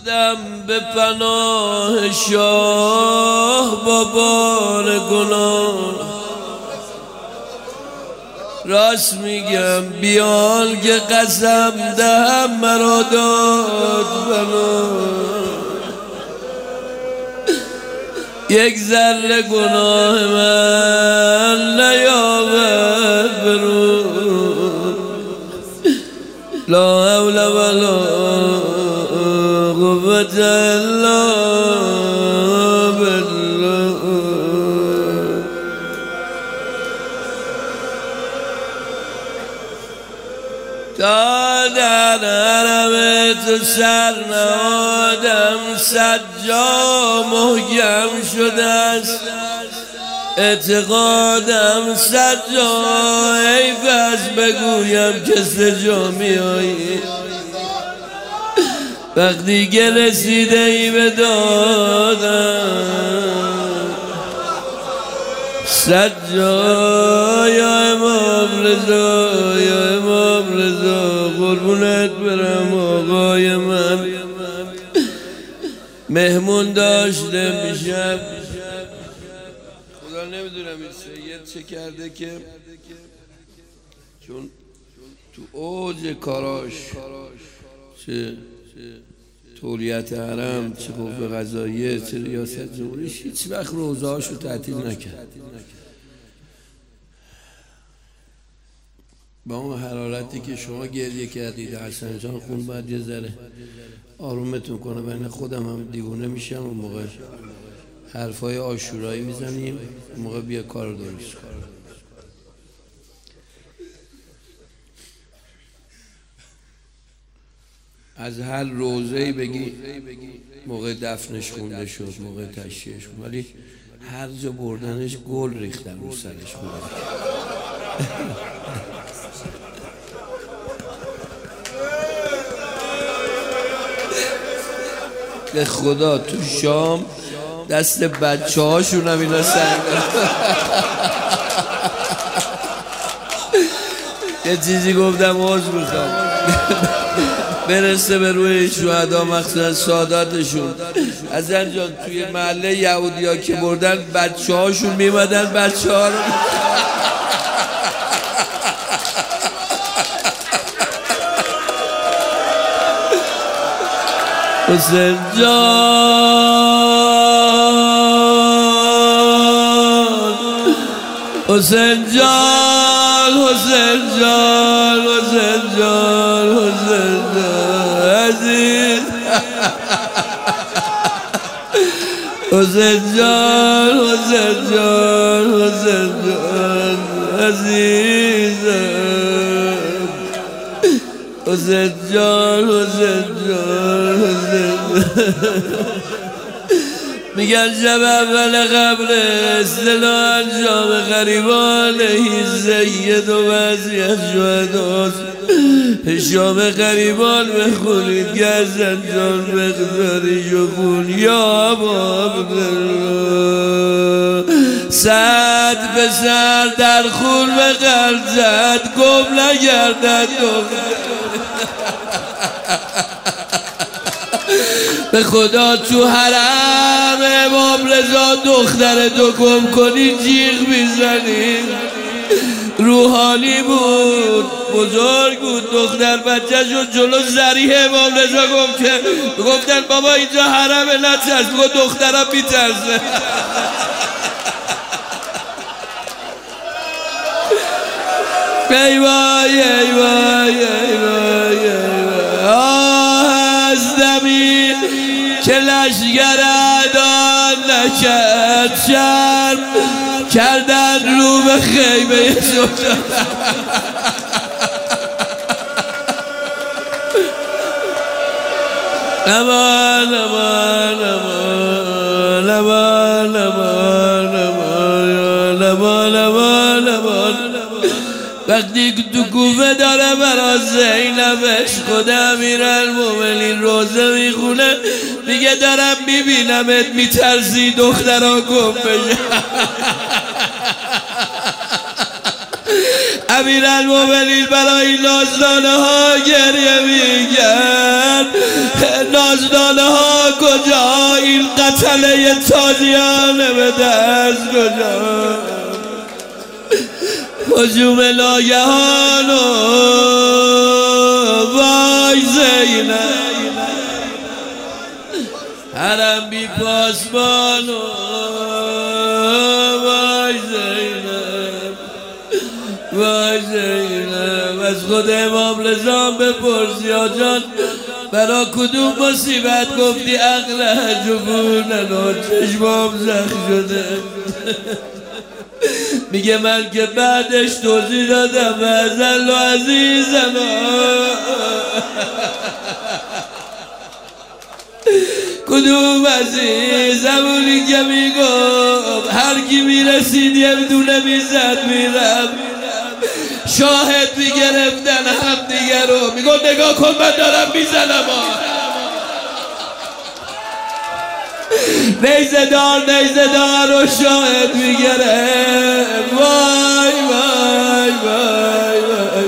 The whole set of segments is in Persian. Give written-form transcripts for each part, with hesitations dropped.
رفتم به پناه شاه با بار گناه، راست میگم بیال که قسم دهم مرا داد پناه. یک ذره گناه من نیابد برو، لا حول ولا قوة الا بالله. تا در حرم تو سر نهادم صد جا محکم شده است اعتقادم، صد جا حیف است بگویم که سه جا میایی. وقتی که رسیده ای به دادم صد جا، یا امام رضا یا امام رضا قربونت برم آقای من. مهمون داشته میشم، خدا نمیدونم این سید چه کرده که چون تو اوج کاراش چه تولیت حرم، چه قوه قضاییه، چه ریاست جمهوریش، هیچ وقت روزه هاشو تعطیل نکرد. با اون حرارتی که شما گریه کردید حسن جان، خون باید یه ذره آرومتون کنه، بین خودم هم دیوونه میشم. اون موقع حرفای عاشورایی میزنیم، اون موقع بیا کار رو درست کن. از هر روزه‌ای بگی موقع دفنش خونده شد، موقع تشییعش، ولی هر جا بردنش گل ریختن رو سرش خونده. به خدا تو شام دست بچه هاشون هم اینا سنگ یه چیزی گفتم عذر میخوام برسه به روی شهدا، مخصوصا ساداتشون. حسن جان توی محله یهودی ها که بردن بچه هاشون میمدن بچه ها رو حسین جان حسین جان حسین جان حسین جان حسین جان عزیز حسین جان حسین جان حسین جان عزیزم حسین جان حسین جان حسین میگن شب اول قبر اصطلاح انجام غریبان سید و وضعیت شهداست. شام غریبان بخونید که حسن جان مقداری شکون یا باب سعد به سر در خون به قلب زد گم نگردد به خدا تو حرم امام رضا دختر تو گم کنی جیغ میزنی. روحانی بود، بزرگ بود، دختر بچه شد جلو ذریح امام رضا گفتن بابا اینجا حرمه نترس، بگو دخترم میترسه. ای وای ای وای ای وای آه از دمی که لشگر اعداد نکرد شرم کردن رو به خیمه شد. امان امان امان امان امان امان امان امان. وقتی تو کوفه داره برا زینبش خود امیرالمومنین روزه میخونه، میگه دارم میبینمت میترسی دخترها گم بشه. امیرالمومنین برای نازدانه ها گریه میگن، ناز از ناله ها کجا، این قتله تازیانه به دست کجا، هجوم ناگهان و وای زینب، حرم بی پاسبان و وای زینب، وای زینب. از خود امام رضا بپرس یا جان برا کدوم مصیبت گفتی عقل جبونن و چشمام زخم شده؟ میگه من که بعدش توضیح دادم و ازل و عزیزم کدوم عزیزم، اونی که میگفت هر کی میرسید یه دونه میزد میرم، شاهد میگرفتن هم دیگر رو، میگو نگاه کن من دارم میزنم نیزه دار رو شاهد میگرفت. وای وای وای وای،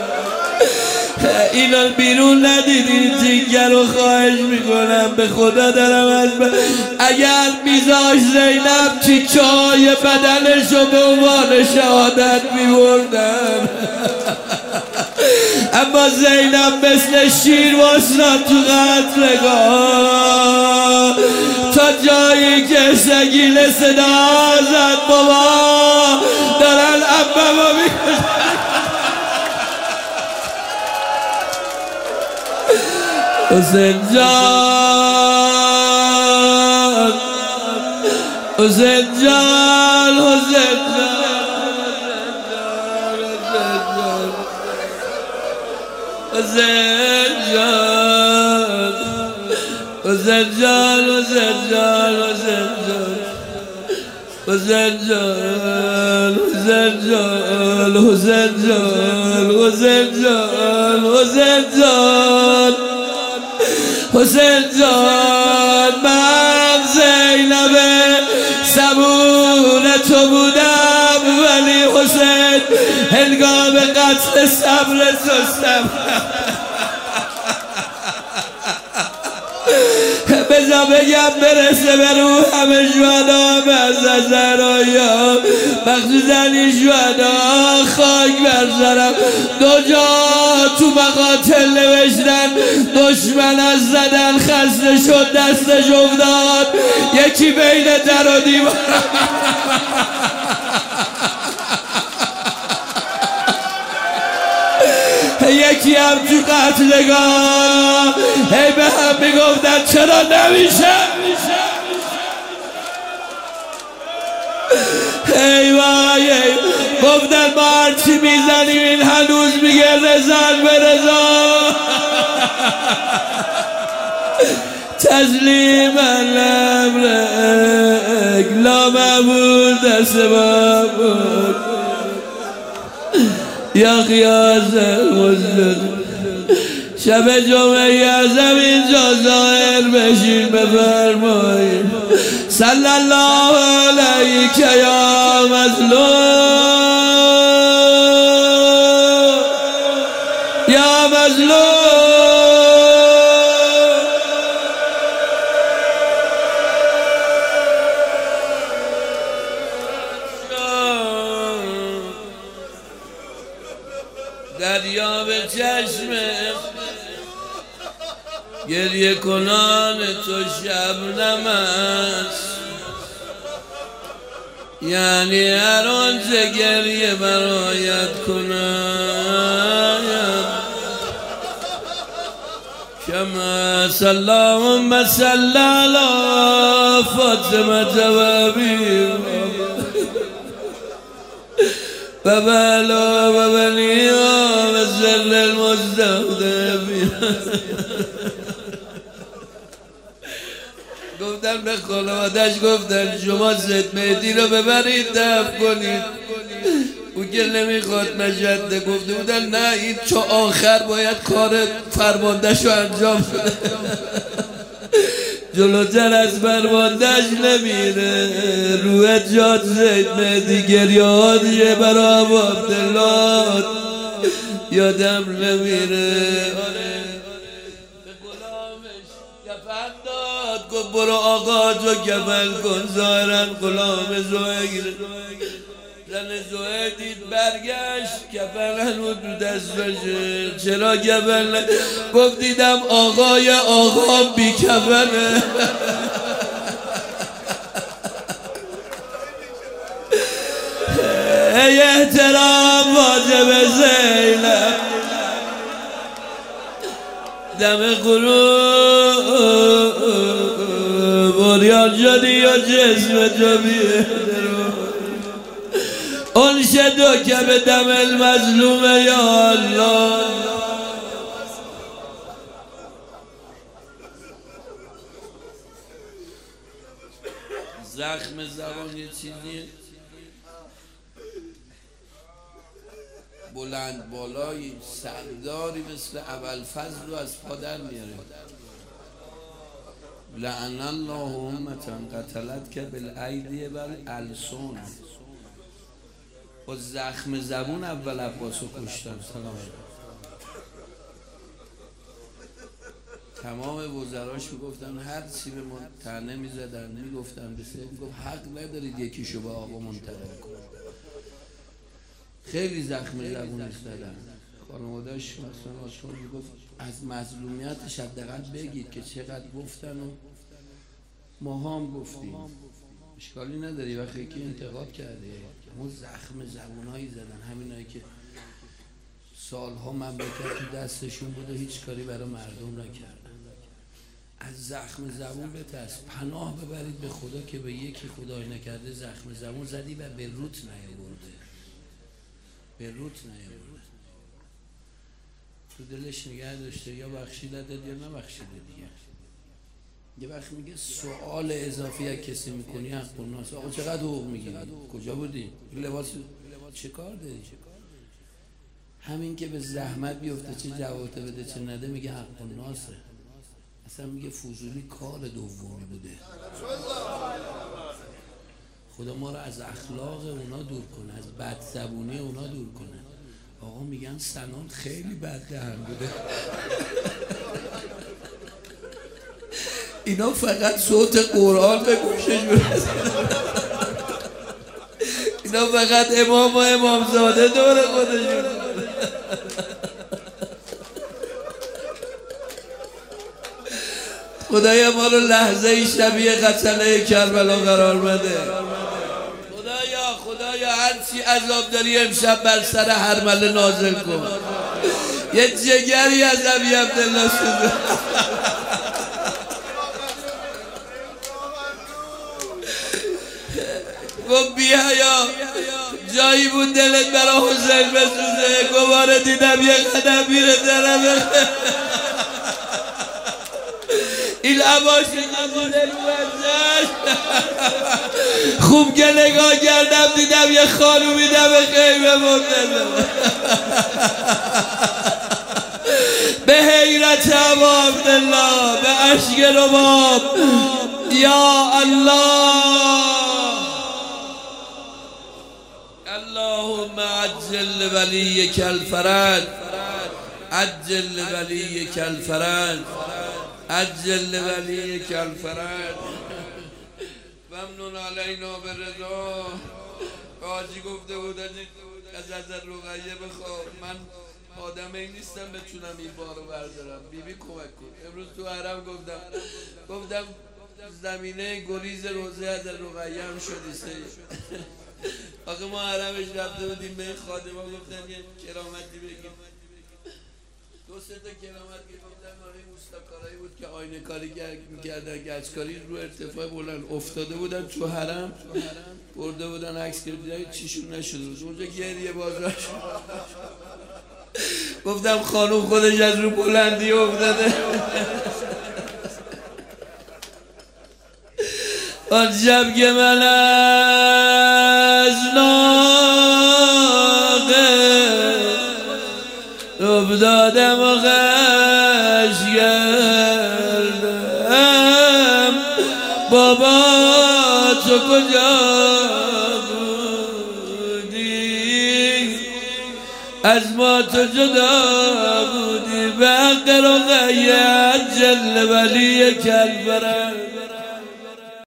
اینا بیرون ندید این تیگر رو، خواهش میکنم به خدا دارم از اگر میذاش زینب تیکه‌های بدنش رو به عنوان شهادت میبردن، اما زینب مثل شیر واسناد تو قتلگاه، تا جایی که سگیل صدا زد بابا دارن عبمو میکشن. حسین جان، حسین جان، حسین جان، حسین جان، حسین جان، حسین جان، حسین جان، حسین جان، حسین جان، حسین جان، حسین جان، حسین جان، من زینب صبور تو بودم ولی حسین هنگام قتل صبر سستم. بذار بگم برسه به روح همه شهدا، از زهرایا مخصوصا این شهدا خاک برسرم. دو جا تو مقاتل نوشتن دشمن از زدن خسته شد دستش افتاد، یکی بین در و دیوار یکی هم تو قتلگاه، هی به هم میگفتن چرا نمیشه، ای وای گفتن ما هرچی میزنیم این هنوز میگه رضا به رضا، تسلیم الامرک لا معبود دست بابود یا قیاس المسجد. شب جمعه اعظم اینجا ظاهر بشین بفرمایید صلی الله علیک یا مظلوم، یا مظلوم. دریا به چشمه گریه کنان تو شبنم است، یعنی هر آنچه گریه برایت کناید. کما اللهم صل علی فاطمه و ابی و بلا و بنیها و زل المستضعفین. گفتن به خانوادش گفتن شما زد مهدی رو ببرید دفن کنید، او که نمیخواد مجده. گفته بودن نه این چو آخر باید کار فرماندهش رو انجام بده، جلوتر از فرماندهش نمیره. روح جات زید مهدی گریه ها دیگه برا ابو عبدالله یادم نمیره. به غلام کفن داد گفت برو آقا تو کفن کن ظاهرا غلام زهیر. زن زهیر دید برگشت کفن هنوز تو دستشه. چرا کفن؟ گفت دیدم آقای آقام بی کفنه. ای احترام واجب زینب دم غروب بریان شدی یا جسم تو بیهترو انشدو که به دم المظلوم یا الله. زخم زبان یه چیزیه بلند بالایی سرداری مثل ابوالفضل رو از پا در میاره. لعن الله امة قتلت که بالایدی والالسن. با زخم زبون اول عباس رو کشتن. سلام تمام وزراش میگفتن هر چی به ما طعنه میزدن میگفتن میگفت حق ندارید یکیشو به آقا منتقل کن. خیلی زخم زبونش زدن. خانواده‌اش مثلا آشون میگفت از مظلومیتش حداقل بگید که چقدر گفتن و ما هم گفتیم. اشکالی نداری وقتی که انتقاد کرده. اما زخم زبونایی زدن همینایی که سالها مملکت تو دستشون بوده هیچ کاری برای مردم نکردن. از زخم زبون بترس. پناه ببرید به خدا که به یکی خدای نکرده زخم زبون زدی و به روت نیاورده. به روت نیاورده. تو دلش نگه داشته یا بخشیده داد یا نبخشیده دیگه. یه وقت میگه سوال اضافی از کسی میکنی حق الناس. آقا چقدر حقوق میگیری؟ کجا بودی؟ لباس چه کار داری؟ همین که به زحمت بیفته چه جواب بده چه نده میگه حق الناسه. اصلا میگه فضولی کار دومی بوده. خدا ما رو از اخلاق اونا دور کنه، از بدزبونی اونا دور کنه. آقا میگن سنان خیلی بد دهن بوده. اینا فقط صوت قرآن به گوشش برسه. اینا فقط امام و امامزاده دور خودشون. خدایا ما رو لحظه شبیه قتله کربلا قرار بده. خدایا هرچی عذاب داری امشب بر سر حرمله نازل کن. یه جگری از ابی عبدالله شده. گفت بیایا جایی بود دلت برا حسین بسوزه. گواره دیدم یه قدم میره درمه. این عباشی نمونه رو ازش خوب که نگاه کردم دیدم یه خانومی دم خیمه مونده. به حیرت ابا عبدالله به اشک رباب یا الله اللهم عجل ولیک الفرج عجل ولیک الفرج عجل ولیک الفرج ممنون علینا بالرضا. حاجی گفته بود از رقیه بخواه من آدمی نیستم بتونم این بارو بردارم. بیبی کمک کن. امروز تو حرم گفتم زمینه گریز روزه از رقیه هم شدی سید. آخه ما حرمش رفته بودیم به این خادمه گفتن یه کرامتی بگیم. دو سه تا کرامت گفتن مالی مستقارایی بود که آینه کاری میکردن گچکاری رو ارتفاع بلند افتاده بودن تو حرم برده بودن عکس گرفتن چیشون نشده بود. اونجا گریه بازاش گفتم خانوم خودش از رو بلندی افتاده. آن شب که من از ناقه افتادم و غش کردم بابا تو کجا بودی از ما تو جدا بودی به حق رقیت جل ولی کربلا.